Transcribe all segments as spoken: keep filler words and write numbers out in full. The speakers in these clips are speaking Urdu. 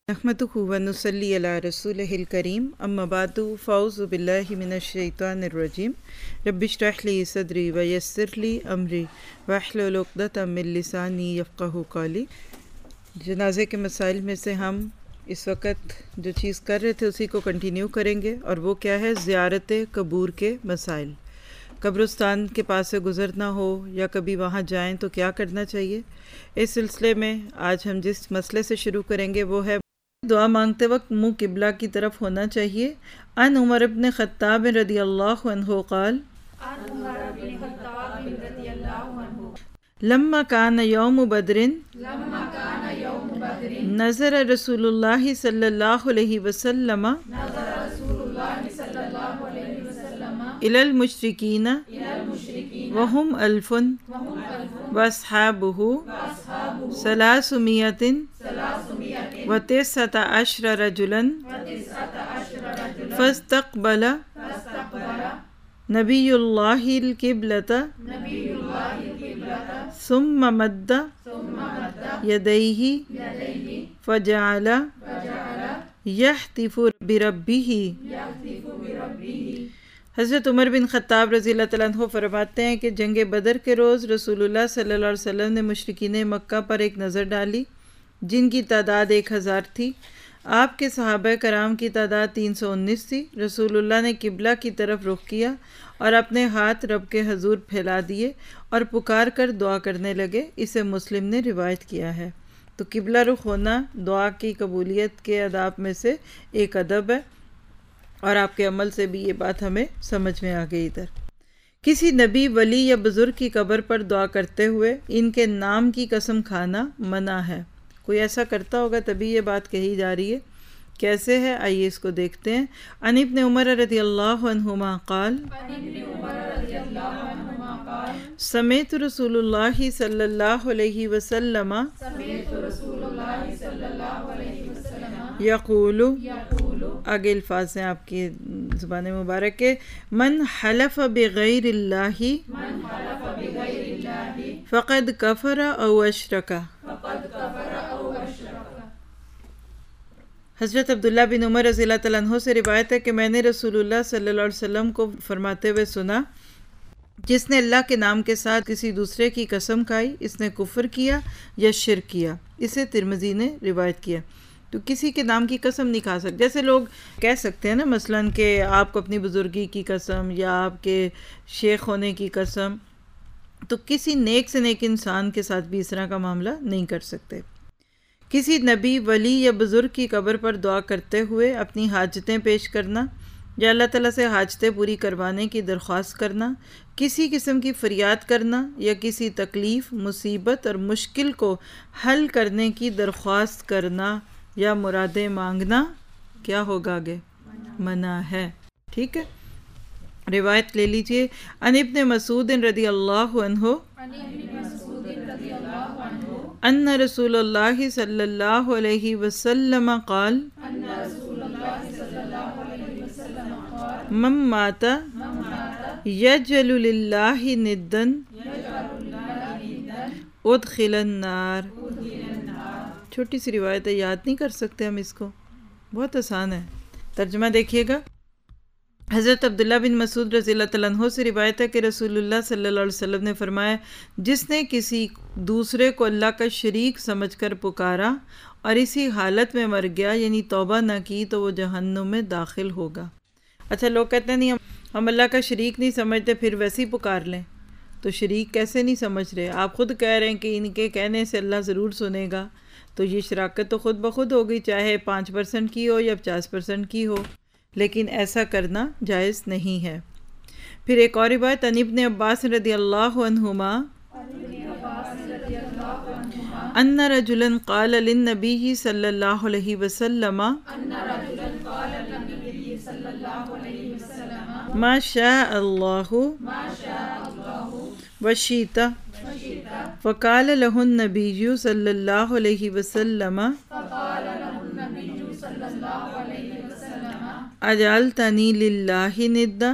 نحمدہ و نصلی علی رسولہ الکریم اما بعد فاعوذ باللہ من الشیطان الرجیم رب اشرح لی صدری ویسر لی امری واحلل عقدۃ من لسانی یفقہوا قولی۔ جنازے کے مسائل میں سے ہم اس وقت جو چیز کر رہے تھے اسی کو کنٹینیو کریں گے، اور وہ کیا ہے؟ زیارت قبور کے مسائل۔ قبرستان کے پاس سے گزرنا ہو یا کبھی وہاں جائیں تو کیا کرنا چاہیے؟ اس سلسلے میں آج ہم جس مسئلے سے شروع کریں گے وہ ہے دعا مانگتے وقت منہ قبلہ کی طرف ہونا چاہیے۔ ان عمر بن خطاب رضی اللہ عنہ قال لما کان یوم بدر نظر رسول اللہ صلی اللہ علیہ وسلم الی المشرکین وهم الف واصحابہ ثلاثمائۃ وتسعۃ عشر رجلا فاستقبل نبی اللہ القبلۃ ثم مد یدیہ فجعل یہتف بربہ۔ حضرت عمر بن خطاب رضی اللہ تعالیٰ عنہ فرماتے ہیں کہ جنگ بدر کے روز رسول اللہ صلی اللہ علیہ وسلم نے مشرکین مکہ پر ایک نظر ڈالی جن کی تعداد ایک ہزار تھی۔ آپ کے صحابہ کرام کی تعداد تین سو انیس تھی۔ رسول اللہ نے قبلہ کی طرف رخ کیا اور اپنے ہاتھ رب کے حضور پھیلا دیے اور پکار کر دعا کرنے لگے۔ اسے مسلم نے روایت کیا ہے۔ تو قبلہ رخ ہونا دعا کی قبولیت کے آداب میں سے ایک ادب ہے، اور آپ کے عمل سے بھی یہ بات ہمیں سمجھ میں آ گئی۔ ادھر کسی نبی، ولی یا بزرگ کی قبر پر دعا کرتے ہوئے ان کے نام کی قسم کھانا منع ہے۔ کوئی ایسا کرتا ہوگا تبھی یہ بات کہی جا رہی ہے۔ کیسے ہے؟ آئیے اس کو دیکھتے ہیں۔ عن ابن عمر رضی اللہ عنہما قال سمعت رسول اللہ صلی اللہ علیہ وسلم یقول، آگے الفاظ ہیں آپ کی زبان مبارک کے، من حلف بغیر اللہ فقد کفر او اشرک۔ حضرت عبداللہ بن عمر رضی اللہ تعالیٰ عنہ سے روایت ہے کہ میں نے رسول اللہ صلی اللہ علیہ وسلم کو فرماتے ہوئے سنا، جس نے اللہ کے نام کے ساتھ کسی دوسرے کی قسم کھائی اس نے کفر کیا یا شرک کیا۔ اسے ترمذی نے روایت کیا۔ تو کسی کے نام کی قسم نہیں کھا سکتے، جیسے لوگ کہہ سکتے ہیں نا مثلاً کہ آپ کو اپنی بزرگی کی قسم یا آپ کے شیخ ہونے کی قسم، تو کسی نیک سے نیک انسان کے ساتھ بھی اس طرح کا معاملہ نہیں کر سکتے۔ کسی نبی، ولی یا بزرگ کی قبر پر دعا کرتے ہوئے اپنی حاجتیں پیش کرنا یا اللہ تعالیٰ سے حاجتیں پوری کروانے کی درخواست کرنا، کسی قسم کی فریاد کرنا یا کسی تکلیف، مصیبت اور مشکل کو حل کرنے کی درخواست کرنا یا مرادیں مانگنا کیا ہوگا؟ آگے منع ہے۔ ٹھیک ہے، روایت لے لیجئے۔ عن ابن مسعود رضی اللہ عنہ ان رسول اللہ صلی اللہ علیہ وسلم قال من مات یجعل للہ ندا ادخل النار۔ چھوٹی سی روایت ہے، یاد نہیں کر سکتے ہم اس کو، بہت آسان ہے۔ ترجمہ دیکھیے گا۔ حضرت عبداللہ بن مسعود رضی اللہ تعالیٰ عنہ سے روایت ہے کہ رسول اللہ صلی اللہ علیہ وسلم نے فرمایا، جس نے کسی دوسرے کو اللہ کا شریک سمجھ کر پکارا اور اسی حالت میں مر گیا یعنی توبہ نہ کی تو وہ جہنم میں داخل ہوگا۔ اچھا، لوگ کہتے ہیں نہیں ہم اللہ کا شریک نہیں سمجھتے، پھر ویسے ہی پکار لیں۔ تو شریک کیسے نہیں سمجھ رہے؟ آپ خود کہہ رہے ہیں کہ ان کے کہنے سے اللہ ضرور سنے گا، تو یہ شراکت تو خود بخود ہو گئی، چاہے پانچ پرسنٹ کی ہو یا پچاس پرسنٹ کی ہو، لیکن ایسا کرنا جائز نہیں ہے۔ پھر ایک اور روایت، عن ابن عباس رضی اللہ عنہما ان رجلا قال للنبی صلی اللہ علیہ وسلم ما شاء اللہ وشئت، فقال له النبی صلی اللہ علیہ وسلم اجعلتنی للہ ندا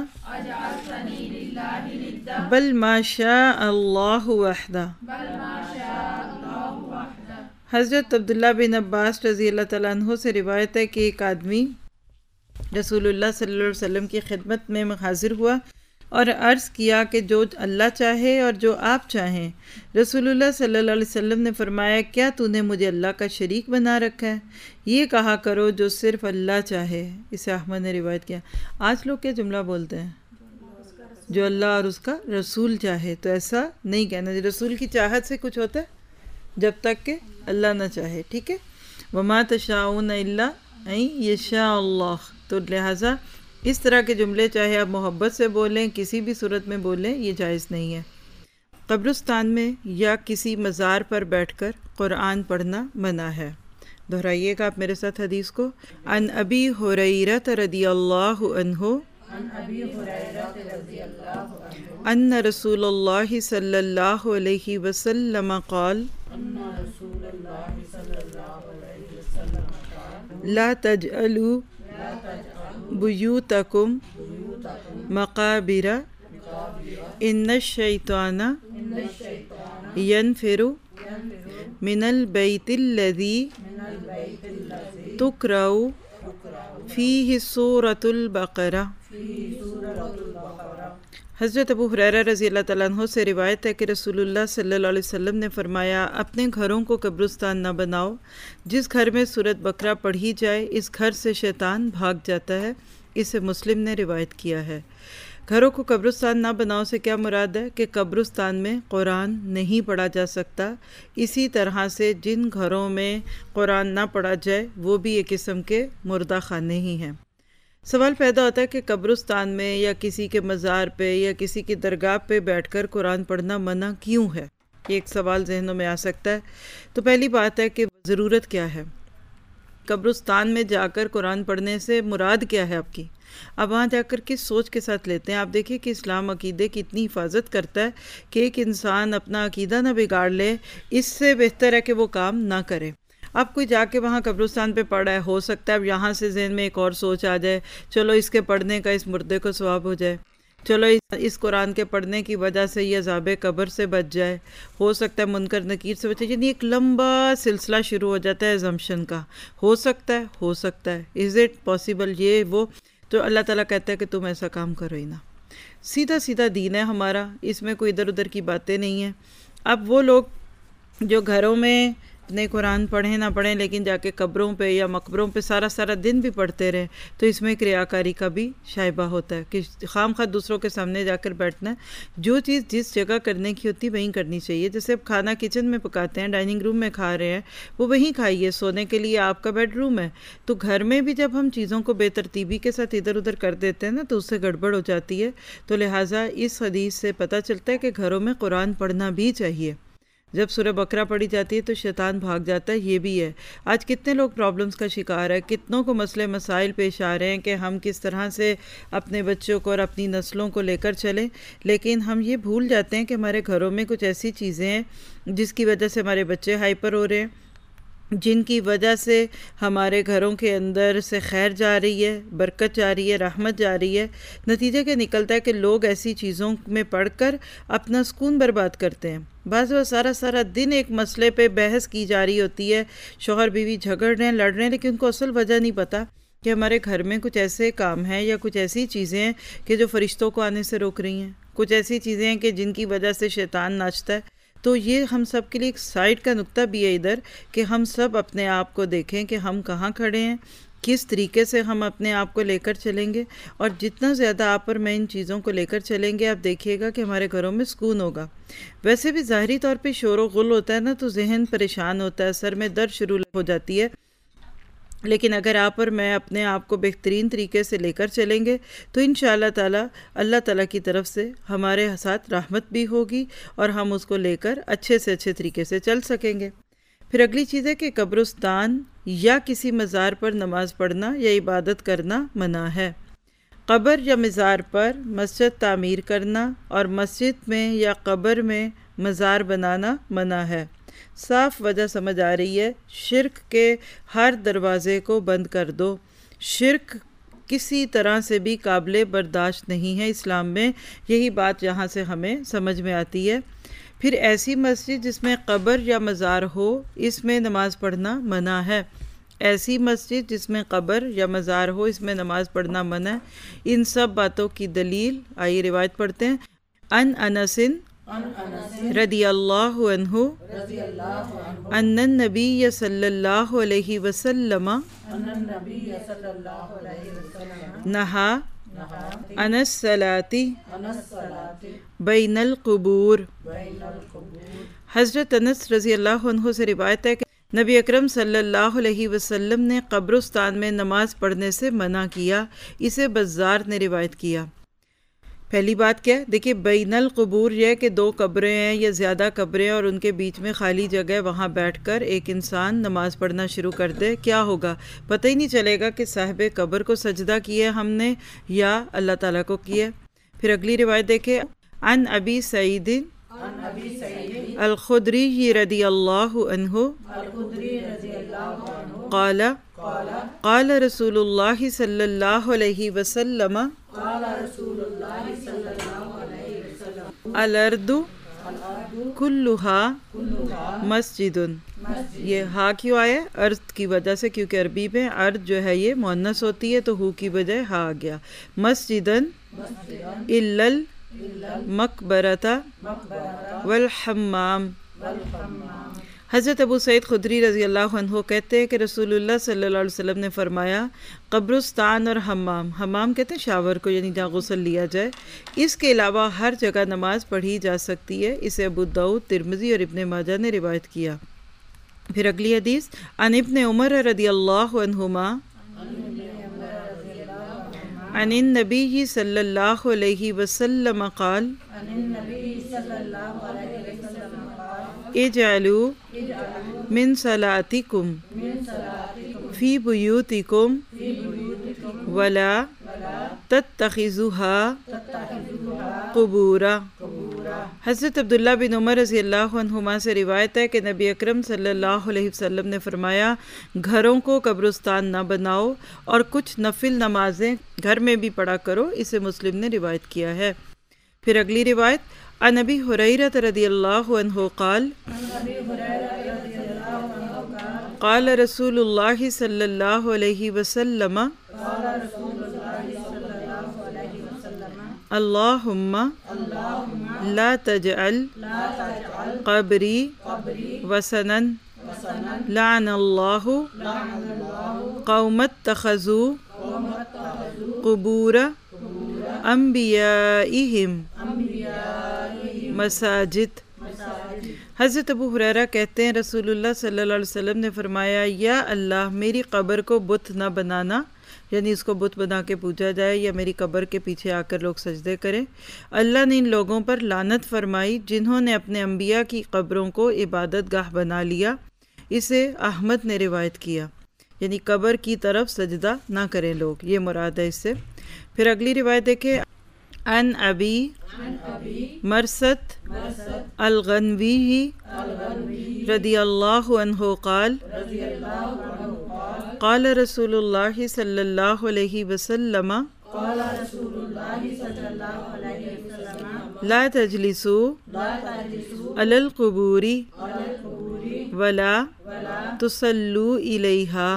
بل ما شاء اللہ وحدہ۔ حضرت عبداللہ بن عباس رضی اللہ تعالیٰ عنہ سے روایت ہے کہ ایک آدمی رسول اللہ صلی اللہ علیہ وسلم کی خدمت میں حاضر ہوا اور عرض کیا کہ جو اللہ چاہے اور جو آپ چاہیں۔ رسول اللہ صلی اللہ علیہ وسلم نے فرمایا، کیا تو نے مجھے اللہ کا شریک بنا رکھا ہے؟ یہ کہا کرو جو صرف اللہ چاہے۔ اسے احمد نے روایت کیا۔ آج لوگ کیا جملہ بولتے ہیں؟ جو اللہ اور اس کا رسول چاہے۔ تو ایسا نہیں کہنا، رسول کی چاہت سے کچھ ہوتا ہے جب تک کہ اللہ نہ چاہے، ٹھیک ہے؟ وما تشاؤون الا ان یشاء اللہ۔ تو لہٰذا اس طرح کے جملے چاہے آپ محبت سے بولیں، کسی بھی صورت میں بولیں، یہ جائز نہیں ہے۔ قبرستان میں یا کسی مزار پر بیٹھ کر قرآن پڑھنا منع ہے۔ دہرائیے گا آپ میرے ساتھ حدیث کو۔ عن ابی ہریرہ رضی اللہ عنہ ان رسول اللہ صلی اللہ علیہ وسلم قال لا تجعلوا بیوتکم مقابر ان الشیطان ینفر من البیت الذی تقرأ فیہ سورۃ البقرہ۔ حضرت ابو ہریرہ رضی اللہ تعالیٰ عنہ سے روایت ہے کہ رسول اللہ صلی اللہ علیہ وسلم نے فرمایا، اپنے گھروں کو قبرستان نہ بناؤ، جس گھر میں سورۃ بقرہ پڑھی جائے اس گھر سے شیطان بھاگ جاتا ہے۔ اسے مسلم نے روایت کیا ہے۔ گھروں کو قبرستان نہ بناؤ سے کیا مراد ہے کہ قبرستان میں قرآن نہیں پڑھا جا سکتا۔ اسی طرح سے جن گھروں میں قرآن نہ پڑھا جائے وہ بھی ایک قسم کے مردہ خانے ہی ہیں۔ سوال پیدا ہوتا ہے کہ قبرستان میں یا کسی کے مزار پہ یا کسی کی درگاہ پہ بیٹھ کر قرآن پڑھنا منع کیوں ہے؟ یہ ایک سوال ذہنوں میں آ سکتا ہے۔ تو پہلی بات ہے کہ ضرورت کیا ہے؟ قبرستان میں جا کر قرآن پڑھنے سے مراد کیا ہے آپ کی؟ اب وہاں جا کر کس سوچ کے ساتھ لیتے ہیں؟ آپ دیکھیں کہ اسلام عقیدے کی اتنی حفاظت کرتا ہے کہ ایک انسان اپنا عقیدہ نہ بگاڑ لے، اس سے بہتر ہے کہ وہ کام نہ کرے۔ اب کوئی جا کے وہاں قبرستان پہ پڑھا ہے، ہو سکتا ہے اب یہاں سے ذہن میں ایک اور سوچ آ جائے، چلو اس کے پڑھنے کا اس مردے کو ثواب ہو جائے، چلو اس قرآن کے پڑھنے کی وجہ سے یہ عذاب قبر سے بچ جائے، ہو سکتا ہے منکر نکیر سے بچے، یعنی ایک لمبا سلسلہ شروع ہو جاتا ہے assumption کا۔ ہو سکتا ہے ہو سکتا ہے از اٹ پاسبل، یہ وہ۔ تو اللہ تعالیٰ کہتا ہے کہ تم ایسا کام کرو ہی نہ۔ سیدھا سیدھا دین ہے ہمارا، اس میں کوئی ادھر ادھر کی باتیں نہیں ہیں۔ اب وہ لوگ جو گھروں میں اپنے قرآن پڑھیں نہ پڑھیں لیکن جا کے قبروں پہ یا مقبروں پہ سارا سارا دن بھی پڑھتے رہیں، تو اس میں ایک ریاکاری کا بھی شائبہ ہوتا ہے کہ خام خواہ دوسروں کے سامنے جا کر بیٹھنا ہے۔ جو چیز جس جگہ کرنے کی ہوتی ہے وہیں کرنی چاہیے۔ جیسے اب کھانا کچن میں پکاتے ہیں، ڈائننگ روم میں کھا رہے ہیں، وہ وہیں کھائیے۔ سونے کے لیے آپ کا بیڈ روم ہے، تو گھر میں بھی جب ہم چیزوں کو بے ترتیبی کے ساتھ ادھر ادھر کر دیتے ہیں نا تو اس سے گڑبڑ ہو جاتی ہے۔ تو لہٰذا اس حدیث سے پتہ چلتا ہے کہ گھروں میں قرآن پڑھنا بھی چاہیے۔ جب سورہ بقرہ پڑھی جاتی ہے تو شیطان بھاگ جاتا ہے، یہ بھی ہے۔ آج کتنے لوگ پرابلمز کا شکار ہے، کتنوں کو مسئلے مسائل پیش آ رہے ہیں کہ ہم کس طرح سے اپنے بچوں کو اور اپنی نسلوں کو لے کر چلیں، لیکن ہم یہ بھول جاتے ہیں کہ ہمارے گھروں میں کچھ ایسی چیزیں ہیں جس کی وجہ سے ہمارے بچے ہائپر ہو رہے ہیں، جن کی وجہ سے ہمارے گھروں کے اندر سے خیر جا رہی ہے، برکت جا رہی ہے، رحمت جا رہی ہے۔ نتیجہ کیا نکلتا ہے کہ لوگ ایسی چیزوں میں پڑھ کر اپنا سکون برباد کرتے ہیں۔ بعض وہ سارا سارا دن ایک مسئلے پہ بحث کی جا رہی ہوتی ہے، شوہر بیوی جھگڑ رہے ہیں، لڑ رہے ہیں، لیکن ان کو اصل وجہ نہیں پتہ کہ ہمارے گھر میں کچھ ایسے کام ہیں یا کچھ ایسی چیزیں ہیں کہ جو فرشتوں کو آنے سے روک رہی ہیں، کچھ ایسی چیزیں ہیں کہ جن کی وجہ سے شیطان ناچتا ہے۔ تو یہ ہم سب کے لیے ایک سائڈ کا نقطہ بھی ہے ادھر کہ ہم سب اپنے آپ کو دیکھیں کہ ہم کہاں کھڑے ہیں، کس طریقے سے ہم اپنے آپ کو لے کر چلیں گے، اور جتنا زیادہ آپ اور میں ان چیزوں کو لے کر چلیں گے آپ دیکھیے گا کہ ہمارے گھروں میں سکون ہوگا۔ ویسے بھی ظاہری طور پہ شور و غل ہوتا ہے نا تو ذہن پریشان ہوتا ہے، سر میں درد شروع ہو جاتی ہے، لیکن اگر آپ اور میں اپنے آپ کو بہترین طریقے سے لے کر چلیں گے تو انشاءاللہ تعالی اللہ تعالیٰ کی طرف سے ہمارے ساتھ رحمت بھی ہوگی اور ہم اس کو لے کر اچھے سے اچھے طریقے سے چل سکیں گے۔ پھر اگلی چیز ہے کہ قبرستان یا کسی مزار پر نماز پڑھنا یا عبادت کرنا منع ہے۔ قبر یا مزار پر مسجد تعمیر کرنا اور مسجد میں یا قبر میں مزار بنانا منع ہے۔ صاف وجہ سمجھ آ رہی ہے، شرک کے ہر دروازے کو بند کر دو۔ شرک کسی طرح سے بھی قابل برداشت نہیں ہے اسلام میں، یہی بات یہاں سے ہمیں سمجھ میں آتی ہے۔ پھر ایسی مسجد جس میں قبر یا مزار ہو اس میں نماز پڑھنا منع ہے، ایسی مسجد جس میں قبر یا مزار ہو اس میں نماز پڑھنا منع ہے۔ ان سب باتوں کی دلیل آئیے روایت پڑھتے ہیں۔ ان انس رضی اللہ عنہ ان النبی صلی اللہ علیہ وسلم نہا عن الصلاۃ بین القبور۔ حضرت انس رضی اللہ عنہ سے روایت ہے کہ نبی اکرم صلی اللہ علیہ وسلم نے قبرستان میں نماز پڑھنے سے منع کیا، اسے بزار نے روایت کیا۔ پہلی بات کیا ہے؟ دیکھیے بین القبور یہ ہے کہ دو قبریں ہیں یا زیادہ قبریں اور ان کے بیچ میں خالی جگہ ہے، وہاں بیٹھ کر ایک انسان نماز پڑھنا شروع کر دے، کیا ہوگا؟ پتہ ہی نہیں چلے گا کہ صاحب قبر کو سجدہ کیا ہم نے یا اللہ تعالیٰ کو کیا۔ پھر اگلی روایت دیکھیں، عن ابی سعید الخدری رضی اللہ عنہ قال قال رسول اللہ صلی اللہ علیہ وسلم الارض کلھا مسجد۔ یہ ہا کیوں آیا؟ ارض کی وجہ سے، کیونکہ عربی میں ارض جو ہے یہ مؤنث ہوتی ہے تو ہو کی بجائے ہا آ گیا۔ مسجدن الا المقبرۃ والحمام۔ حضرت ابو سعید خدری رضی اللہ عنہ کہتے ہیں کہ رسول اللہ صلی اللہ علیہ وسلم نے فرمایا قبرستان اور حمام، حمام کہتے ہیں شاور کو، یعنی جہاں غسل لیا جائے، اس کے علاوہ ہر جگہ نماز پڑھی جا سکتی ہے۔ اسے ابو داؤد، ترمذی اور ابن ماجہ نے روایت کیا۔ پھر اگلی حدیث، عن ابن عمر رضی اللہ عنہما عن النبی صلی اللہ علیہ وسلم قال اجعلوا من صلاتکم فی بیوتکم ولا تتخذوها قبورا۔ حضرت عبداللہ بن عمر رضی اللہ عنہما سے روایت ہے کہ نبی اکرم صلی اللہ علیہ وسلم نے فرمایا گھروں کو قبرستان نہ بناؤ اور کچھ نفل نمازیں گھر میں بھی پڑھا کرو، اسے مسلم نے روایت کیا ہے۔ پھر اگلی روایت، عن ابی ہریرہ رضی اللہ عنہ قال قال رسول اللہ صلی اللہ علیہ وسلم اللہم لا تجعل قبری وثنا لعن اللہ قوم اتخذوا قبور انبیائہم مساجد۔ حضرت ابو ہریرہ کہتے ہیں رسول اللہ صلی اللہ علیہ وسلم نے فرمایا یا اللہ میری قبر کو بت نہ بنانا، یعنی اس کو بت بنا کے پوجا جائے یا میری قبر کے پیچھے آ کر لوگ سجدے کریں۔ اللہ نے ان لوگوں پر لعنت فرمائی جنہوں نے اپنے انبیاء کی قبروں کو عبادت گاہ بنا لیا، اسے احمد نے روایت کیا، یعنی قبر کی طرف سجدہ نہ کریں لوگ، یہ مراد ہے اس سے۔ پھر اگلی روایت دیکھیں، عن ابی مرثد الغنوی رضی اللہ عنہ قال قال رسول اللہ صلی اللہ علیہ وسلم لا تجلسوا علی القبور ولا تصلوا الیہا۔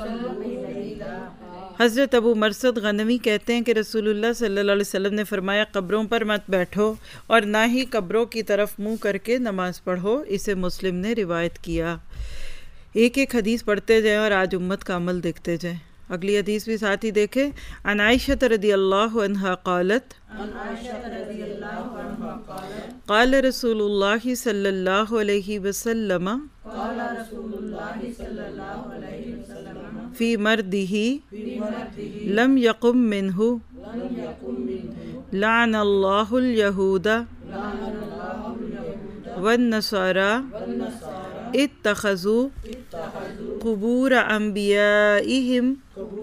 حضرت ابو مرثد غنوی کہتے ہیں کہ رسول اللہ صلی اللہ علیہ وسلم نے فرمایا قبروں پر مت بیٹھو اور نہ ہی قبروں کی طرف منہ کر کے نماز پڑھو، اسے مسلم نے روایت کیا۔ ایک ایک حدیث پڑھتے جائیں اور آج امت کا عمل دیکھتے جائیں۔ اگلی حدیث بھی ساتھ ہی دیکھیں، عن عائشہ رضی اللہ عنہا قالت قال رسول اللہ صلی اللہ علیہ وسلم فی مردہ لم یقم منہ لعن اللہ الیہود والنصارى اتخذوا قبور انبیائہم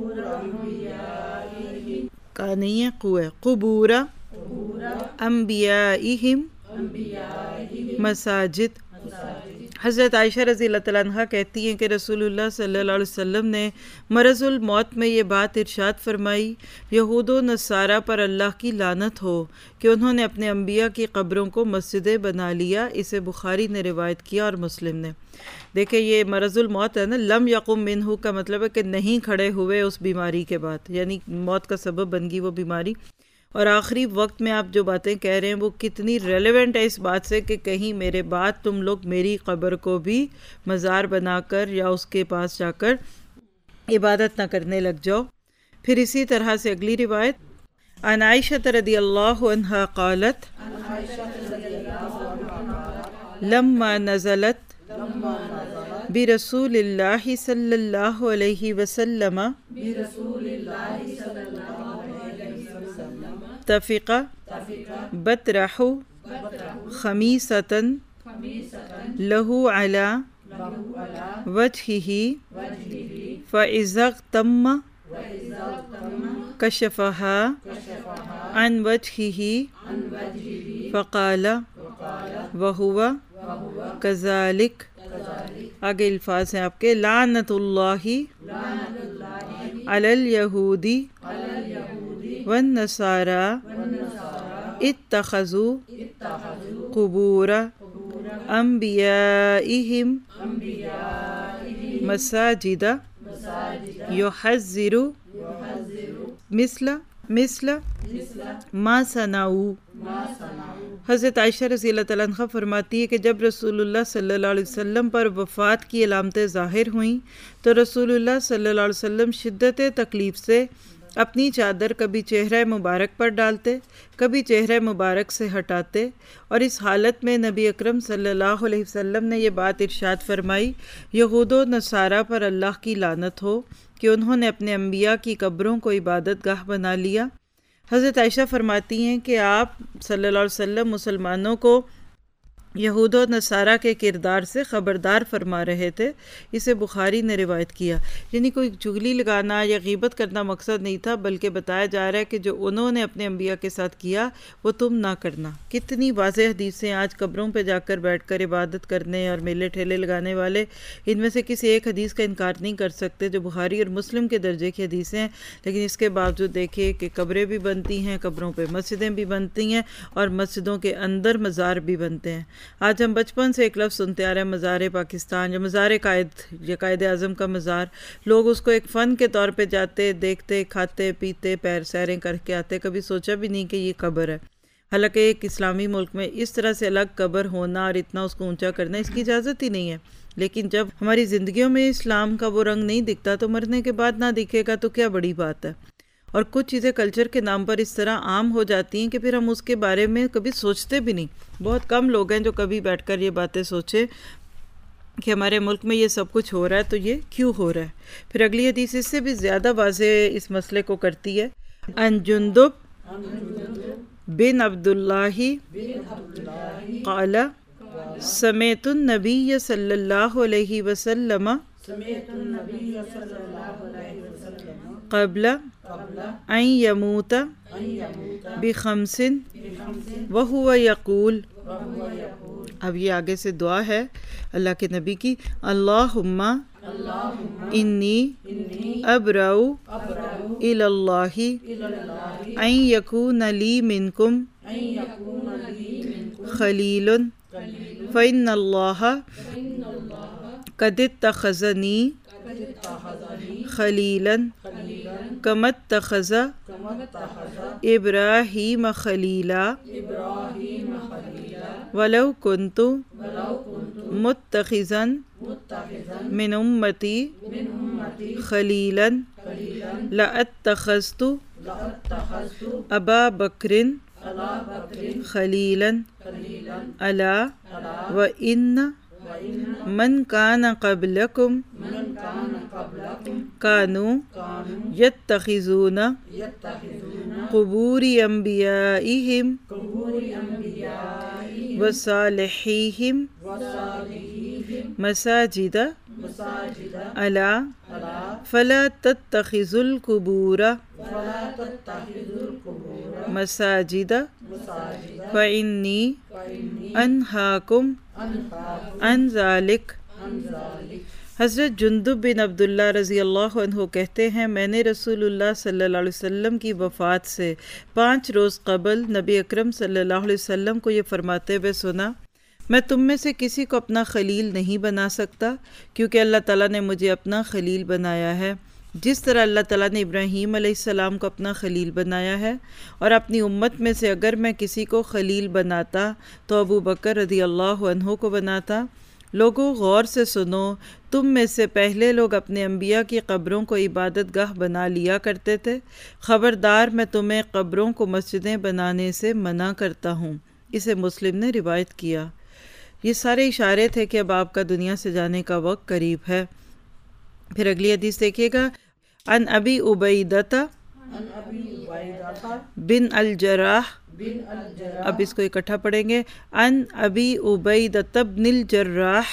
کا نہیں ہے قوہ قبور انبیائہم مساجد۔ حضرت عائشہ رضی اللہ تعالیٰ عنہ کہتی ہیں کہ رسول اللہ صلی اللہ علیہ وسلم نے مرض الموت میں یہ بات ارشاد فرمائی، یہود و نصارہ پر اللہ کی لعنت ہو کہ انہوں نے اپنے انبیاء کی قبروں کو مسجدیں بنا لیا۔ اسے بخاری نے روایت کیا اور مسلم نے۔ دیکھیں یہ مرض الموت ہے نا، لم یقم منہ کا مطلب ہے کہ نہیں کھڑے ہوئے اس بیماری کے بعد، یعنی موت کا سبب بن گئی وہ بیماری۔ اور آخری وقت میں آپ جو باتیں کہہ رہے ہیں وہ کتنی ریلیونٹ ہے اس بات سے کہ کہیں میرے بعد تم لوگ میری قبر کو بھی مزار بنا کر یا اس کے پاس جا کر عبادت نہ کرنے لگ جاؤ۔ پھر اسی طرح سے اگلی روایت، عن عائشہ رضی اللہ عنہا قالت لما نزلت برسول اللہ صلی اللہ علیہ وسلم تفق بطرح خمیسة له على وجهه فإذا اغتم كشفها عن وجهه فقال وهو كذلك۔ آگے الفاظ ہیں آپ کے، لعنت اللہ علی الیہود والنصارى اتخذوا قبور انبیائهم مساجد یحذر مثل مثل ما صنعوا۔ حضرت عائشہ رضی اللہ تعالیٰ عنہ فرماتی ہے کہ جب رسول اللہ صلی اللہ علیہ وسلم پر وفات کی علامتیں ظاہر ہوئیں تو رسول اللہ صلی اللہ علیہ وسلم شدت تکلیف سے اپنی چادر کبھی چہرہ مبارک پر ڈالتے، کبھی چہرہ مبارک سے ہٹاتے، اور اس حالت میں نبی اکرم صلی اللہ علیہ وسلم نے یہ بات ارشاد فرمائی، یہود و نصارہ پر اللہ کی لعنت ہو کہ انہوں نے اپنے انبیاء کی قبروں کو عبادت گاہ بنا لیا۔ حضرت عائشہ فرماتی ہیں کہ آپ صلی اللہ علیہ وسلم مسلمانوں کو یہود و نصارہ کے کردار سے خبردار فرما رہے تھے۔ اسے بخاری نے روایت کیا۔ یعنی کوئی چغلی لگانا یا غیبت کرنا مقصد نہیں تھا، بلکہ بتایا جا رہا ہے کہ جو انہوں نے اپنے انبیاء کے ساتھ کیا وہ تم نہ کرنا۔ کتنی واضح حدیثیں آج قبروں پہ جا کر بیٹھ کر عبادت کرنے اور میلے ٹھیلے لگانے والے ان میں سے کسی ایک حدیث کا انکار نہیں کر سکتے جو بخاری اور مسلم کے درجے کی حدیثیں ہیں، لیکن اس کے باوجود دیکھیں کہ قبریں بھی بنتی ہیں، قبروں پہ مسجدیں بھی بنتی ہیں اور مسجدوں کے اندر مزار بھی بنتے ہیں۔ آج ہم بچپن سے ایک لفظ سنتے آ رہے ہیں مزار پاکستان یا مزار قائد یا قائد اعظم کا مزار۔ لوگ اس کو ایک فن کے طور پہ جاتے، دیکھتے، کھاتے پیتے، پیر سیریں کر کے آتے، کبھی سوچا بھی نہیں کہ یہ قبر ہے۔ حالانکہ ایک اسلامی ملک میں اس طرح سے الگ قبر ہونا اور اتنا اس کو اونچا کرنا اس کی اجازت ہی نہیں ہے، لیکن جب ہماری زندگیوں میں اسلام کا وہ رنگ نہیں دکھتا تو مرنے کے بعد نہ دکھے گا تو کیا بڑی بات ہے۔ اور کچھ چیزیں کلچر کے نام پر اس طرح عام ہو جاتی ہیں کہ پھر ہم اس کے بارے میں کبھی سوچتے بھی نہیں۔ بہت کم لوگ ہیں جو کبھی بیٹھ کر یہ باتیں سوچیں کہ ہمارے ملک میں یہ سب کچھ ہو رہا ہے تو یہ کیوں ہو رہا ہے۔ پھر اگلی حدیث اس سے بھی زیادہ واضح اس مسئلے کو کرتی ہے۔ ان جندب بن عبداللہ قال سمعت النبی صلی اللہ علیہ وسلم قبل ان یموت بخمس وہو یقول، اب یہ آگے سے دعا ہے اللہ کے نبی کی، اللہم انی ابرأ الی اللہ ان یکون لی منکم خلیل فإن اللہ قد اتخذنی خلیلا کما اتخذ ابراہیم خلیلا ولو کنت متخذا من امتی خلیلا لاتخذت ابا بکر خلیلا الا وان من کان قبلکم کانوا یتخذون قبور انبیائہم وصالحیہم مساجد الا فلا تتخذوا القبور مساجد فإنی انہاکم عن ذالک۔ حضرت جندب بن عبداللہ رضی اللہ عنہ کہتے ہیں میں نے رسول اللہ صلی اللہ علیہ وسلم کی وفات سے پانچ روز قبل نبی اکرم صلی اللہ علیہ وسلم کو یہ فرماتے ہوئے سنا، میں تم میں سے کسی کو اپنا خلیل نہیں بنا سکتا کیونکہ اللہ تعالیٰ نے مجھے اپنا خلیل بنایا ہے، جس طرح اللہ تعالیٰ نے ابراہیم علیہ السلام کو اپنا خلیل بنایا ہے، اور اپنی امت میں سے اگر میں کسی کو خلیل بناتا تو ابو بکر رضی اللہ عنہ کو بناتا۔ لوگوں غور سے سنو، تم میں سے پہلے لوگ اپنے انبیاء کی قبروں کو عبادت گاہ بنا لیا کرتے تھے، خبردار میں تمہیں قبروں کو مسجدیں بنانے سے منع کرتا ہوں۔ اسے مسلم نے روایت کیا۔ یہ سارے اشارے تھے کہ اب آپ کا دنیا سے جانے کا وقت قریب ہے۔ پھر اگلی حدیث دیکھیے گا، ان ابی عبیدہ بن الجراح، اب اس کو اکٹھا پڑھیں گے، ان ابی عبیدہ بن الجراح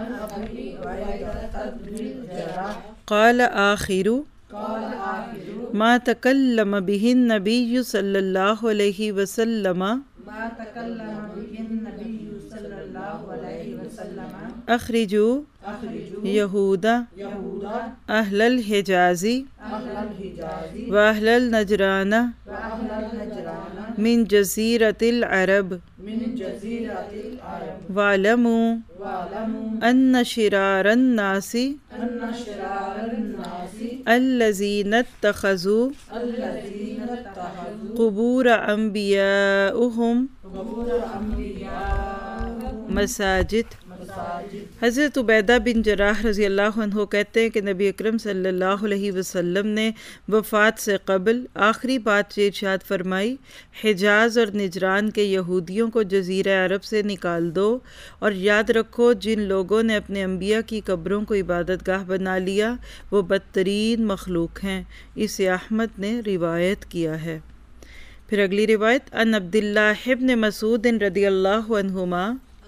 قال آخر ما تکلم به النبی صلی اللہ علیہ وسلم اخرجوا یہود اہل الحجاز و اہل النجران من جزیرۃ العرب وَاعْلَمُوا أَنَّ شِرَارَ النَّاسِ الَّذِينَ اتَّخَذُوا قُبُورَ أَنْبِيَائِهِمْ مساجد۔ حضرت عبیدہ بن جراح رضی اللہ عنہ کہتے ہیں کہ نبی اکرم صلی اللہ علیہ وسلم نے وفات سے قبل آخری بات یہ ارشاد فرمائی، حجاز اور نجران کے یہودیوں کو جزیرہ عرب سے نکال دو، اور یاد رکھو جن لوگوں نے اپنے انبیاء کی قبروں کو عبادت گاہ بنا لیا وہ بدترین مخلوق ہیں۔ اسے احمد نے روایت کیا ہے۔ پھر اگلی روایت، ان عبداللہ ابن مسعود رضی اللہ عنہما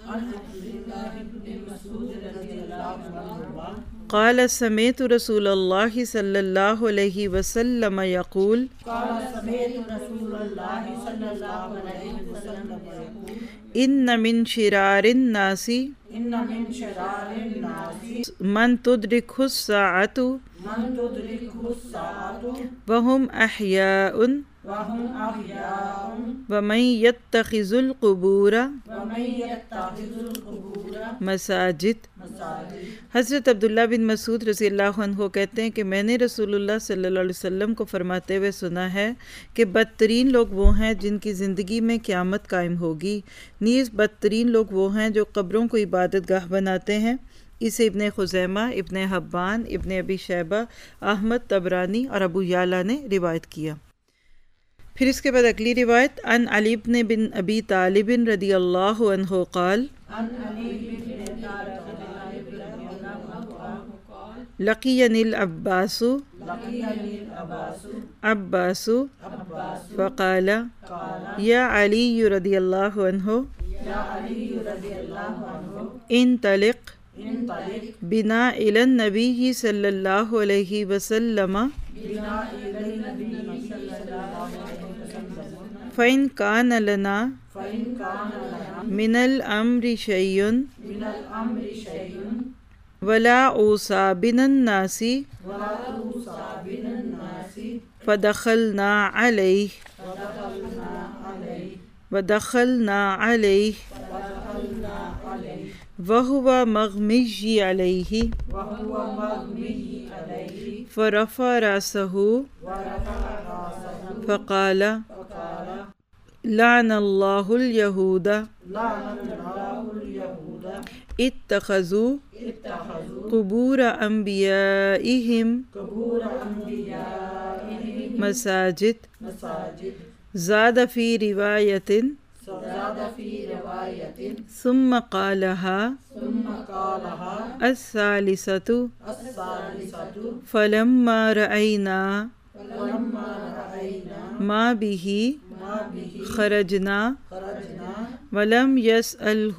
قال سمعت رسول اللہ صلی اللہ علیہ وسلم یقول ان من شرار الناس من تدرکہ الساعۃ وهم احیاء ومن یتخذ القبور مساجد۔ حضرت عبداللہ بن مسعود رضی اللہ عنہ کہتے ہیں کہ میں نے رسول اللہ صلی اللہ علیہ وسلم کو فرماتے ہوئے سنا ہے کہ بدترین لوگ وہ ہیں جن کی زندگی میں قیامت قائم ہوگی، نیز بدترین لوگ وہ ہیں جو قبروں کو عبادت گاہ بناتے ہیں۔ اسے ابن خزیمہ، ابن حبان، ابن ابی شیبہ، احمد طبرانی اور ابو یعلا نے روایت کیا۔ پھر اس کے بعد اگلی روایت، ان علی بن بن ابی طالب رضی اللہ عنہ قال لقینی العباس عباس فقال یا علی رضی اللہ عنہ انطلق بنا الی النبی صلی اللہ علیہ وسلم فَإِنْ كَانَ لَنَا مِنَ الْأَمْرِ شَيْءٌ وَلَا أُوصَى بِنَا النَّاسِ فَدَخَلْنَا عَلَيْهِ وَدَخَلْنَا عَلَيْهِ وَهُوَ مَغْمِيٌّ عَلَيْهِ فَرَفَعَ رَأْسَهُ فَقَالَ لعن اللہ اليہود اتخذوا قبور انبیائہم مساجد۔ زاد فی روایت ثم قالها الثالثۃ فلما رأینا ما به خرجنا ولم يسألہ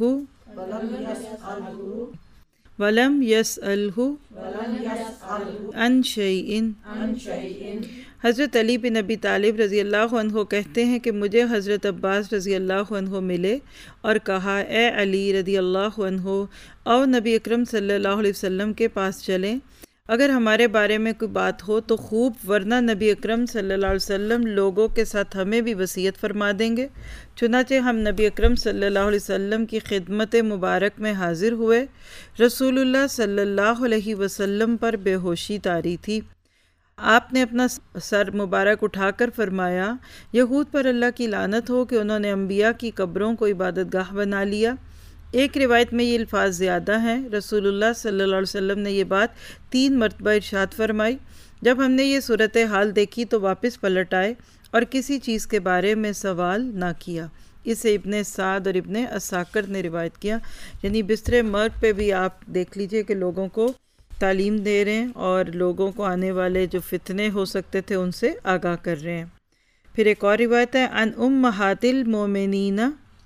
ولم يسألہ عن شيء حضرت علی بن ابی طالب رضی اللہ عنہ کہتے ہیں کہ مجھے حضرت عباس رضی اللہ عنہ ملے اور کہا اے علی رضی اللہ عنہ، او نبی اکرم صلی اللہ علیہ وسلم کے پاس چلیں، اگر ہمارے بارے میں کوئی بات ہو تو خوب، ورنہ نبی اکرم صلی اللہ علیہ وسلم لوگوں کے ساتھ ہمیں بھی وصیت فرما دیں گے۔ چنانچہ ہم نبی اکرم صلی اللہ علیہ وسلم کی خدمت مبارک میں حاضر ہوئے۔ رسول اللہ صلی اللہ علیہ وسلم پر بے ہوشی طاری تھی۔ آپ نے اپنا سر مبارک اٹھا کر فرمایا، یہود پر اللہ کی لعنت ہو کہ انہوں نے انبیاء کی قبروں کو عبادت گاہ بنا لیا۔ ایک روایت میں یہ الفاظ زیادہ ہیں۔ رسول اللہ صلی اللہ علیہ وسلم نے یہ بات تین مرتبہ ارشاد فرمائی۔ جب ہم نے یہ صورتحال دیکھی تو واپس پلٹ آئے اور کسی چیز کے بارے میں سوال نہ کیا۔ اسے ابن سعد اور ابن عساکر نے روایت کیا۔ یعنی بستر مرگ پہ بھی آپ دیکھ لیجئے کہ لوگوں کو تعلیم دے رہے ہیں اور لوگوں کو آنے والے جو فتنے ہو سکتے تھے ان سے آگاہ کر رہے ہیں۔ پھر ایک اور روایت ہے، ان امہات المومنین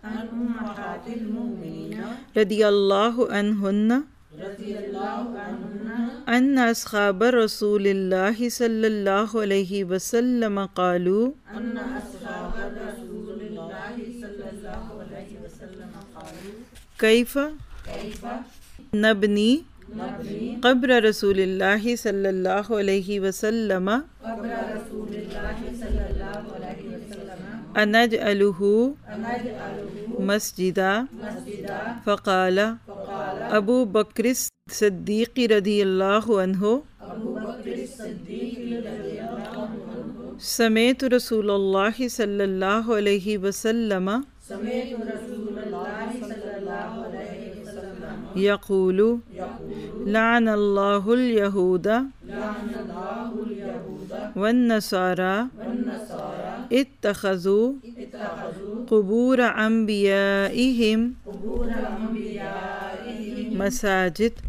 رضی اللہ عنہن ان اصحاب رسول اللہ صلی اللہ علیہ وسلم قالوا کیف نبنی قبر رسول اللہ صلی اللہ علیہ وسلم انجعلہ مسجدا، فقال ابو بکر صدیق رضی اللہ عنہ سمعت رسول اللہ صلی اللہ علیہ وسلم یقول لعن اللہ الیہود والنصارى اتخذوا قبور انبیائہم مساجد۔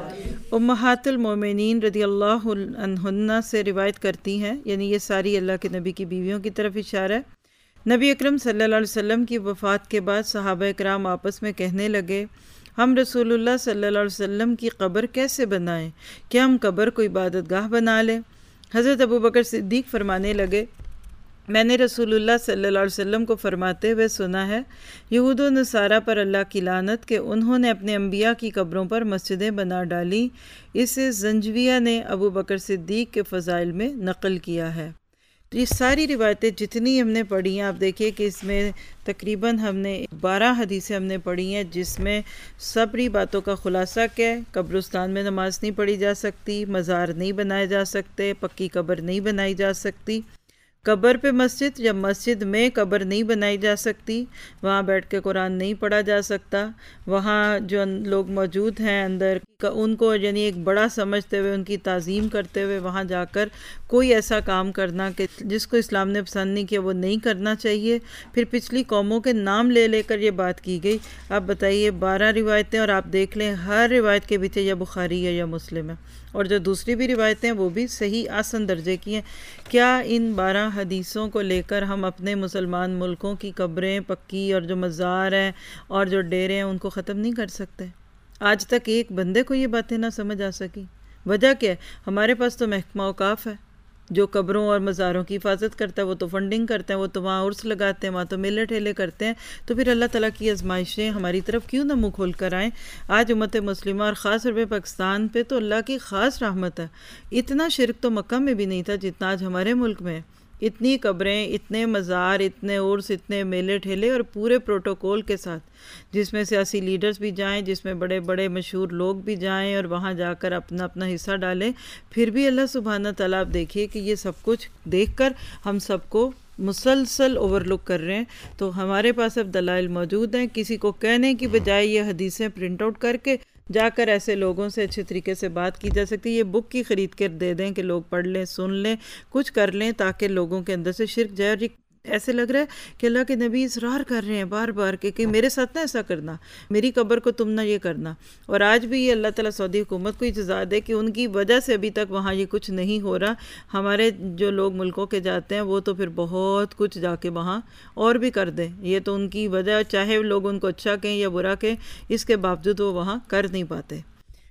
امہات المومنین رضی اللہ عنہن سے روایت کرتی ہیں، یعنی یہ ساری اللہ کے نبی کی بیویوں کی طرف اشارہ ہے۔ نبی اکرم صلی اللہ علیہ وسلم کی وفات کے بعد صحابہ کرام آپس میں کہنے لگے، ہم رسول اللہ صلی اللہ علیہ وسلم کی قبر کیسے بنائیں؟ کیا ہم قبر کو عبادت گاہ بنا لیں؟ حضرت ابو بکر صدیق فرمانے لگے، میں نے رسول اللہ صلی اللہ علیہ وسلم کو فرماتے ہوئے سنا ہے، یہود و نصارہ پر اللہ کی لعنت کہ انہوں نے اپنے انبیاء کی قبروں پر مسجدیں بنا ڈالیں۔ اسے زنجویہ نے ابو بکر صدیق کے فضائل میں نقل کیا ہے۔ یہ ساری روایتیں جتنی ہم نے پڑھی ہیں، آپ دیکھیے کہ اس میں تقریباً ہم نے بارہ حدیثیں ہم نے پڑھی ہیں، جس میں سبری باتوں کا خلاصہ کیا ہے۔ قبرستان میں نماز نہیں پڑھی جا سکتی، مزار نہیں بنائے جا سکتے، پکی قبر نہیں بنائی جا سکتی، قبر پہ مسجد یا مسجد میں قبر نہیں بنائی جا سکتی، وہاں بیٹھ کے قرآن نہیں پڑھا جا سکتا، وہاں جو لوگ موجود ہیں اندر ان کو یعنی ایک بڑا سمجھتے ہوئے ان کی تعظیم کرتے ہوئے وہاں جا کر کوئی ایسا کام کرنا کہ جس کو اسلام نے پسند نہیں کیا وہ نہیں کرنا چاہیے۔ پھر پچھلی قوموں کے نام لے لے کر یہ بات کی گئی۔ آپ بتائیے بارہ روایتیں، اور آپ دیکھ لیں ہر روایت کے پیچھے یا بخاری ہے یا مسلم ہے، اور جو دوسری بھی روایتیں ہیں وہ بھی صحیح آسن درجے کی ہیں۔ کیا ان بارہ حدیثوں کو لے کر ہم اپنے مسلمان ملکوں کی قبریں پکی اور جو مزار ہیں اور جو ڈیرے ہیں ان کو ختم نہیں کر سکتے؟ آج تک ایک بندے کو یہ باتیں نہ سمجھ آ سکی۔ وجہ کیا ہے؟ ہمارے پاس تو محکمہ اوقاف ہے جو قبروں اور مزاروں کی حفاظت کرتا ہے، وہ تو فنڈنگ کرتے ہیں، وہ تو وہاں عرس لگاتے ہیں، وہاں تو میلے ٹھیلے کرتے ہیں۔ تو پھر اللہ تعالیٰ کی آزمائشیں ہماری طرف کیوں نہ منہ کھول کر آئیں؟ آج امت مسلمہ اور خاص طور پہ پاکستان پہ تو اللہ کی خاص رحمت ہے۔ اتنا شرک تو مکہ میں بھی نہیں تھا جتنا آج ہمارے ملک میں ہے۔ اتنی قبریں، اتنے مزار، اتنے عرس، اتنے میلے ٹھیلے اور پورے پروٹوکول کے ساتھ، جس میں سیاسی لیڈرز بھی جائیں، جس میں بڑے بڑے مشہور لوگ بھی جائیں اور وہاں جا کر اپنا اپنا حصہ ڈالیں۔ پھر بھی اللہ سبحانہ تعالیٰ آپ دیکھیے کہ یہ سب کچھ دیکھ کر ہم سب کو مسلسل اوور لک کر رہے ہیں۔ تو ہمارے پاس اب دلائل موجود ہیں، کسی کو کہنے کی بجائے یہ حدیثیں پرنٹ آؤٹ کر کے جا کر ایسے لوگوں سے اچھے طریقے سے بات کی جا سکتی ہے۔ یہ بک کی خرید کر دے دیں کہ لوگ پڑھ لیں، سن لیں، کچھ کر لیں تاکہ لوگوں کے اندر سے شرک جائے۔ اور ایسے لگ رہا ہے کہ اللہ کے نبی اصرار کر رہے ہیں بار بار کہ کہ میرے ساتھ نہ ایسا کرنا، میری قبر کو تم نہ یہ کرنا۔ اور آج بھی یہ اللہ تعالیٰ سعودی حکومت کو اجازت دے کہ ان کی وجہ سے ابھی تک وہاں یہ کچھ نہیں ہو رہا۔ ہمارے جو لوگ ملکوں کے جاتے ہیں وہ تو پھر بہت کچھ جا کے وہاں اور بھی کر دیں۔ یہ تو ان کی وجہ، چاہے لوگ ان کو اچھا کہیں یا برا کہیں، اس کے باوجود وہ وہاں کر نہیں پاتے۔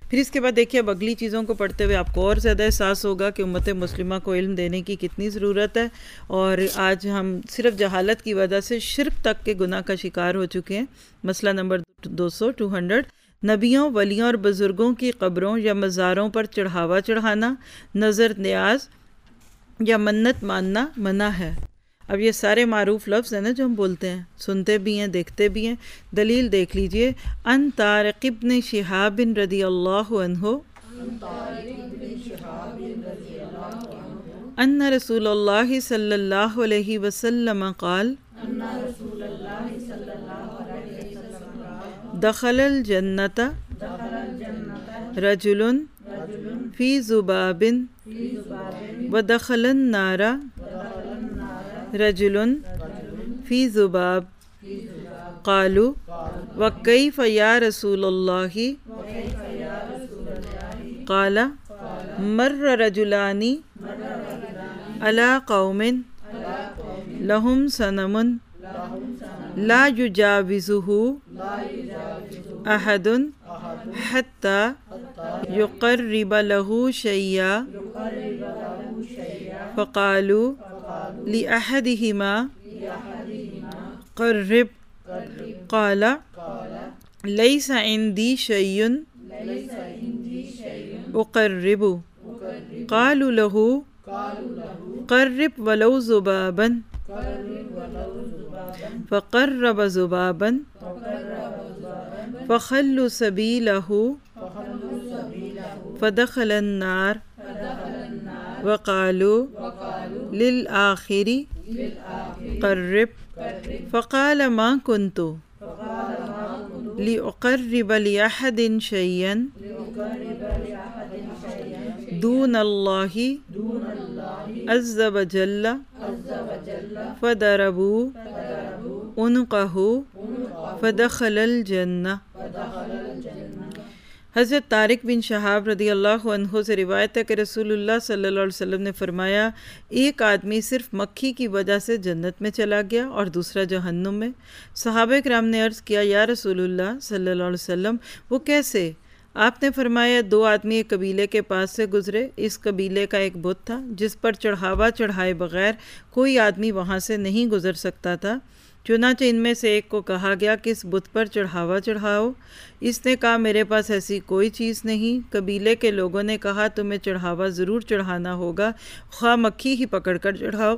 پھر اس کے بعد دیکھیے اب اگلی چیزوں کو پڑھتے ہوئے آپ کو اور زیادہ احساس ہوگا کہ امت مسلمہ کو علم دینے کی کتنی ضرورت ہے، اور آج ہم صرف جہالت کی وجہ سے شرک تک کے گناہ کا شکار ہو چکے ہیں۔ مسئلہ نمبر دو سو ٹو ہنڈریڈ، نبیوں، ولیوں اور بزرگوں کی قبروں یا مزاروں پر چڑھاوا چڑھانا، نظر نیاز یا منت ماننا منع ہے۔ اب یہ سارے معروف لفظ ہیں نا جو ہم بولتے ہیں، سنتے بھی ہیں، دیکھتے بھی ہیں۔ دلیل دیکھ لیجئے، ان طارق ابن شہاب رضی اللہ عنہ ان رسول اللہ صلی اللہ علیہ وسلم قال دخل الجنت رجل فی ذباب ودخل النار رجل فی ذباب قالوا وکیف یا رسول اللہ قال مر رجلان علی قوم لهم صنم لا یجاوزہ احد حتی یقرب له شیئا فقالوا لأحدهما قرب قال ليس عندي شيء أقرب قالوا له قرب ولو ذبابا فقرب ذبابا فخلوا سبيله فدخل النار وقالوا للآخر قرب فقال ما كنت لأقرب لأحد شيئا دون الله عز وجل فضربوا عنقه فدخل الجنة۔ حضرت طارق بن شہاب رضی اللہ عنہ سے روایت ہے کہ رسول اللہ صلی اللہ علیہ وسلم نے فرمایا، ایک آدمی صرف مکھی کی وجہ سے جنت میں چلا گیا اور دوسرا جہنم میں۔ صحابہ کرام نے عرض کیا، یا رسول اللہ صلی اللہ علیہ وسلم وہ کیسے؟ آپ نے فرمایا، دو آدمی ایک قبیلے کے پاس سے گزرے، اس قبیلے کا ایک بت تھا جس پر چڑھاوا چڑھائے بغیر کوئی آدمی وہاں سے نہیں گزر سکتا تھا۔ چنانچہ ان میں سے ایک کو کہا گیا کہ اس بت پر چڑھاوا چڑھاؤ۔ اس نے کہا، میرے پاس ایسی کوئی چیز نہیں۔ قبیلے کے لوگوں نے کہا، تمہیں چڑھاوا ضرور چڑھانا ہوگا، خواہ مکھی ہی پکڑ کر چڑھاؤ۔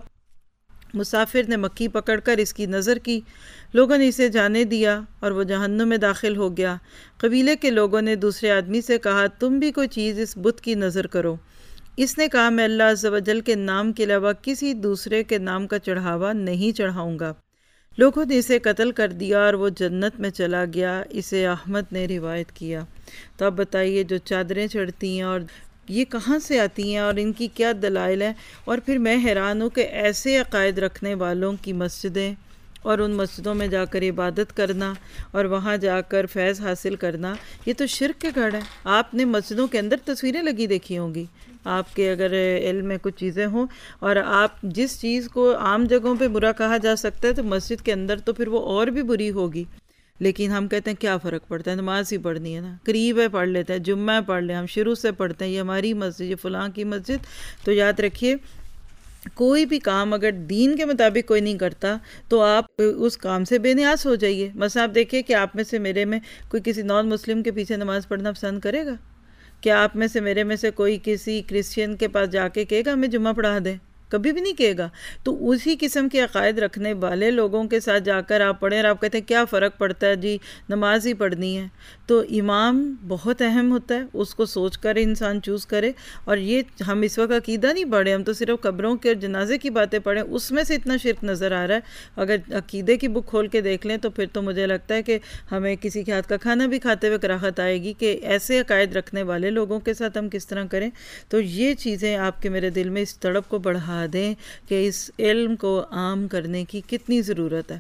مسافر نے مکھی پکڑ کر اس کی نظر کی، لوگوں نے اسے جانے دیا اور وہ جہنم میں داخل ہو گیا۔ قبیلے کے لوگوں نے دوسرے آدمی سے کہا، تم بھی کوئی چیز اس بت کی نظر کرو۔ اس نے کہا، میں اللہ عز و جل کے نام کے علاوہ کسی دوسرے کے نام کا چڑھاوا نہیں چڑھاؤں گا۔ لوگوں نے اسے قتل کر دیا اور وہ جنت میں چلا گیا۔ اسے احمد نے روایت کیا۔ تو اب بتائیے، جو چادریں چڑھتی ہیں اور یہ کہاں سے آتی ہیں اور ان کی کیا دلائل ہیں؟ اور پھر میں حیران ہوں کہ ایسے عقائد رکھنے والوں کی مسجدیں اور ان مسجدوں میں جا کر عبادت کرنا اور وہاں جا کر فیض حاصل کرنا، یہ تو شرک کے گڑھ ہے۔ آپ نے مسجدوں کے اندر تصویریں لگی دیکھی ہوں گی، آپ کے اگر علم میں کچھ چیزیں ہوں، اور آپ جس چیز کو عام جگہوں پہ برا کہا جا سکتا ہے تو مسجد کے اندر تو پھر وہ اور بھی بری ہوگی۔ لیکن ہم کہتے ہیں کیا فرق پڑتا ہے، نماز ہی پڑھنی ہے نا، قریب ہے پڑھ لیتے ہیں، جمعہ پڑھ لیں، ہم شروع سے پڑھتے ہیں، یہ ہماری مسجد، یہ فلاں کی مسجد۔ تو یاد رکھیے، کوئی بھی کام اگر دین کے مطابق کوئی نہیں کرتا تو آپ اس کام سے بے نیاز ہو جائیے۔ مثلا آپ دیکھیے کہ آپ میں سے میرے میں کوئی کسی نان مسلم کے پیچھے نماز پڑھنا پسند کرے گا؟ کیا آپ میں سے میرے میں سے کوئی کسی کرسچین کے پاس جا کے کہے گا ہمیں جمعہ پڑھا دیں؟ کبھی بھی نہیں کہے گا۔ تو اسی قسم کے عقائد رکھنے والے لوگوں کے ساتھ جا کر آپ پڑھیں اور آپ کہتے ہیں کیا فرق پڑتا ہے جی، نماز ہی پڑھنی ہے۔ تو امام بہت اہم ہوتا ہے، اس کو سوچ کر انسان چوز کرے۔ اور یہ ہم اس وقت عقیدہ نہیں پڑھیں، ہم تو صرف قبروں کے اور جنازے کی باتیں پڑھیں، اس میں سے اتنا شرک نظر آ رہا ہے۔ اگر عقیدے کی بک کھول کے دیکھ لیں تو پھر تو مجھے لگتا ہے کہ ہمیں کسی کے ہاتھ کا کھانا بھی کھاتے ہوئے کراہت آئے گی کہ ایسے عقائد رکھنے والے لوگوں کے ساتھ ہم کس طرح کریں۔ تو یہ چیزیں آپ کے میرے دل میں اس تڑپ کو بڑھا دیں کہ اس علم کو عام کرنے کی کتنی ضرورت ہے۔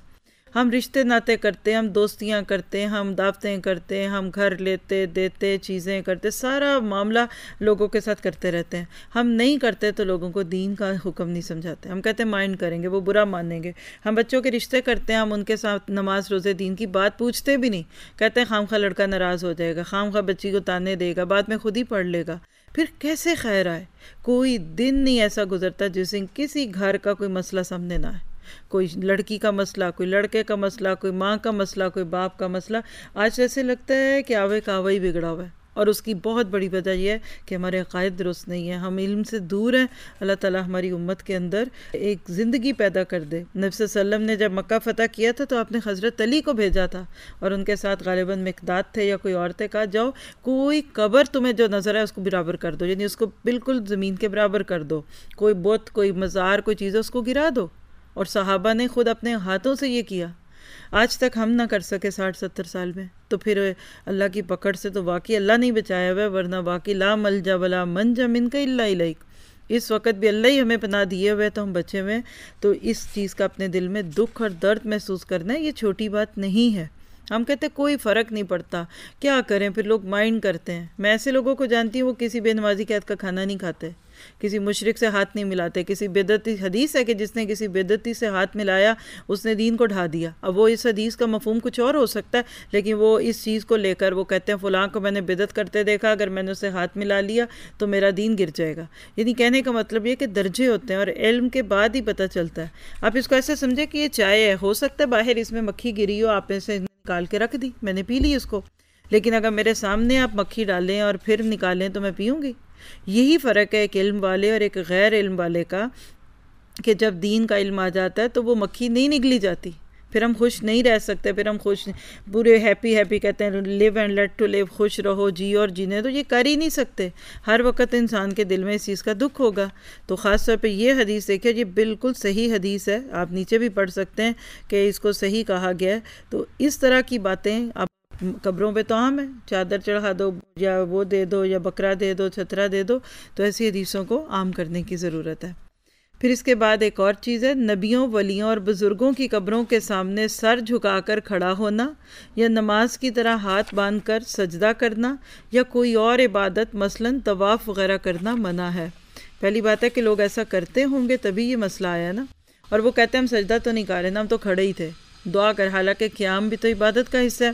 ہم رشتے ناطے کرتے ہیں، ہم دوستیاں کرتے ہیں، ہم دعوتیں کرتے ہیں، ہم گھر لیتے دیتے چیزیں کرتے، سارا معاملہ لوگوں کے ساتھ کرتے رہتے ہیں۔ ہم نہیں کرتے تو لوگوں کو دین کا حکم نہیں سمجھاتے، ہم کہتے ہیں مائنڈ کریں گے، وہ برا مانیں گے۔ ہم بچوں کے رشتے کرتے ہیں، ہم ان کے ساتھ نماز روزے دین کی بات پوچھتے بھی نہیں، کہتے ہیں خام خواہ لڑکا ناراض ہو جائے گا، خام خواہ بچی کو تانے دے گا، بعد میں خود ہی پڑھ لے گا۔ پھر کیسے خیر آئے؟ کوئی دن نہیں ایسا گزرتا جس دن کسی گھر کا کوئی مسئلہ سامنے نہ آئے، کوئی لڑکی کا مسئلہ، کوئی لڑکے کا مسئلہ، کوئی ماں کا مسئلہ، کوئی باپ کا مسئلہ۔ آج ایسے لگتا ہے کہ آوے کا آوے ہی بگڑا ہوا ہے، اور اس کی بہت بڑی وجہ یہ ہے کہ ہمارے عقائد درست نہیں ہیں، ہم علم سے دور ہیں۔ اللہ تعالیٰ ہماری امت کے اندر ایک زندگی پیدا کر دے۔ نبی صلی اللہ علیہ وسلم نے جب مکہ فتح کیا تھا تو آپ نے حضرت علی کو بھیجا تھا، اور ان کے ساتھ غالباً مقداد تھے یا کوئی اور تھے، کہا جاؤ کوئی قبر تمہیں جو نظر ہے اس کو برابر کر دو، یعنی اس کو بالکل زمین کے برابر کر دو، کوئی بت، کوئی مزار، کوئی چیز اس کو گرا دو۔ اور صحابہ نے خود اپنے ہاتھوں سے یہ کیا۔ آج تک ہم نہ کر سکے ساٹھ ستر سال میں، تو پھر اللہ کی پکڑ سے تو واقعی اللہ نہیں بچایا ہوا ہے، ورنہ واقعی لا ملجا ولا منجا منک الا الیک۔ اس وقت بھی اللہ ہی ہمیں پناہ دیے ہوئے تو ہم بچے ہوئے ہیں، تو اس چیز کا اپنے دل میں دکھ اور درد محسوس کرنا ہے، یہ چھوٹی بات نہیں ہے۔ ہم کہتے ہیں کوئی فرق نہیں پڑتا، کیا کریں، پھر لوگ مائنڈ کرتے ہیں۔ میں ایسے لوگوں کو جانتی ہوں وہ کسی بے نمازی کے ہاتھ کا کھانا نہیں کھاتے، کسی مشرک سے ہاتھ نہیں ملاتے، کسی بدعتی، حدیث ہے کہ جس نے کسی بدعتی سے ہاتھ ملایا اس نے دین کو ڈھا دیا۔ اب وہ اس حدیث کا مفہوم کچھ اور ہو سکتا ہے، لیکن وہ اس چیز کو لے کر وہ کہتے ہیں فلاں کو میں نے بدعت کرتے دیکھا، اگر میں نے اسے ہاتھ ملا لیا تو میرا دین گر جائے گا۔ یعنی کہنے کا مطلب یہ کہ درجے ہوتے ہیں اور علم کے بعد ہی پتہ چلتا ہے۔ آپ اس کو ایسے سمجھے کہ یہ چائے ہے، ہو سکتا ہے باہر اس میں مکھی گری ہو، آپ نے اسے نکال کے رکھ دی، میں نے پی لی اس کو، لیکن اگر میرے سامنے آپ مکھی ڈالیں اور پھر نکالیں تو میں پیوں گی۔ یہی فرق ہے ایک علم والے اور ایک غیر علم والے کا، کہ جب دین کا علم آ جاتا ہے تو وہ مکھی نہیں نگلی جاتی، پھر ہم خوش نہیں رہ سکتے، پھر ہم خوش پورے ہیپی ہیپی کہتے ہیں live and let to live, خوش رہو، جی اور جینے، تو یہ کر ہی نہیں سکتے۔ ہر وقت انسان کے دل میں اس چیز کا دکھ ہوگا۔ تو خاص طور پہ یہ حدیث دیکھیں، یہ بالکل صحیح حدیث ہے، آپ نیچے بھی پڑھ سکتے ہیں کہ اس کو صحیح کہا گیا ہے۔ تو اس طرح کی باتیں آپ قبروں پہ تو عام ہے، چادر چڑھا دو یا وہ دے دو یا بکرا دے دو، چھترا دے دو، تو ایسی حدیثوں کو عام کرنے کی ضرورت ہے۔ پھر اس کے بعد ایک اور چیز ہے، نبیوں، ولیوں اور بزرگوں کی قبروں کے سامنے سر جھکا کر کھڑا ہونا، یا نماز کی طرح ہاتھ باندھ کر سجدہ کرنا، یا کوئی اور عبادت مثلاً طواف وغیرہ کرنا منع ہے۔ پہلی بات ہے کہ لوگ ایسا کرتے ہوں گے تبھی یہ مسئلہ آیا نا، اور وہ کہتے ہیں ہم سجدہ تو نہیں کر رہے نا، ہم تو کھڑے ہی تھے، دعا کر، حالانکہ قیام بھی تو عبادت کا حصہ ہے۔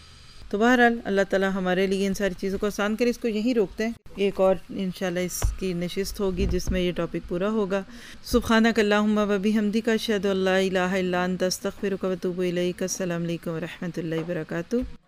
تو بہرحال اللہ تعالیٰ ہمارے لیے ان ساری چیزوں کو آسان کرے۔ اس کو یہیں روکتے ہیں، ایک اور انشاءاللہ اس کی نشست ہوگی جس میں یہ ٹاپک پورا ہوگا۔ سبحانک اللہم و بحمدک، اشہد ان لا الہ الا انت، استغفرک و اتوب الیک۔ السلام علیکم و رحمۃ اللہ وبرکاتہ۔